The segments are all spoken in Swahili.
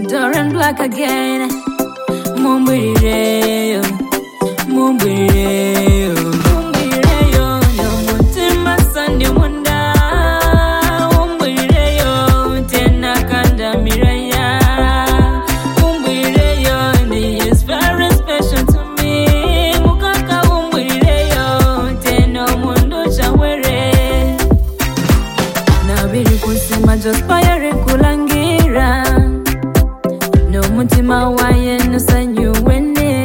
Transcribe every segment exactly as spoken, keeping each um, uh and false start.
Dorian Black again. Mumbireo, mumbireo, mumbireo. No mutima sandi munda. Mumbireo, tena kanda miraya. Mumbireo, he is very special to me. Mukaka mumbireo, tena mundo chawere. Nabiri kusima just fire kulangira. No mutima waye no sanyu wene.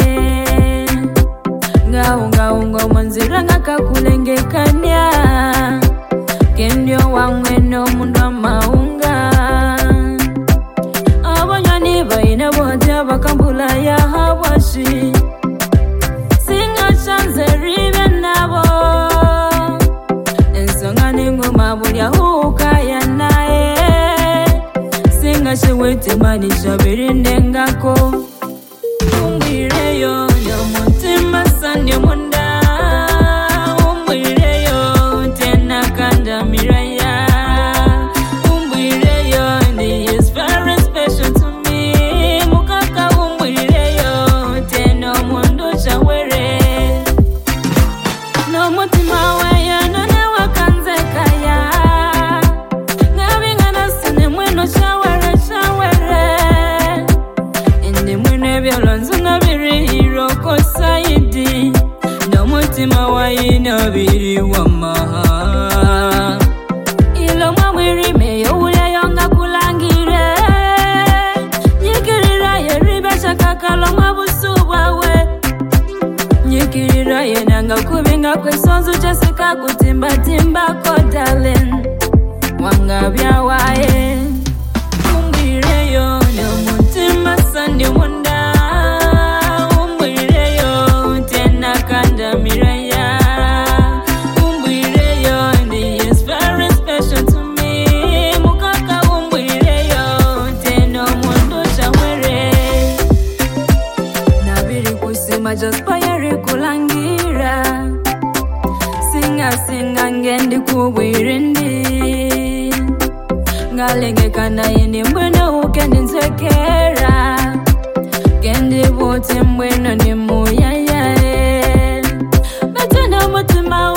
Ngao ngao ngo manzira ngaka kulenge kanya. Kendio wangwe no mundo maunga. Abanyani baina boja bakambula ya hawashi. Singa chance ribe nabo. Ensongani ngoma bulya huka ya nae. Singa shewete mani shabirinde ngako. Umbireyo no mutima sandi munda. Umbireyo tena kanda miraya. Umbireyo he is very special to me. Mukaka umbireyo tena mundo chawere. No mutima waya no ne wakanze kaya. Ngabingana sine mweno chawere chawere. Indi mwene byolonzo nabiri hiro kosaidi. No mutima wayi nabiri wamaha. Ilo mwawiri meyo ule yonga kulangire. Nyikirira ye ribe shakakalo mwabusu wawe. Nyikirira ye nanga kubinga kwesonzu chasika kutimba timba ko darling. Wanga bya wae. Umbireyo no mutima sandi munda. Umbireyo tena kanda miraya. Umbireyo he is very special to me. Mukaka umbireyo tena mundo chawere. Nabiri kusima just fire kulangira. Singa singa ngendi kubwirindi. Ngalenge kana yini mbweno ukendi nsekera. Kendi bote mbweno ni muyayae. Betena mutima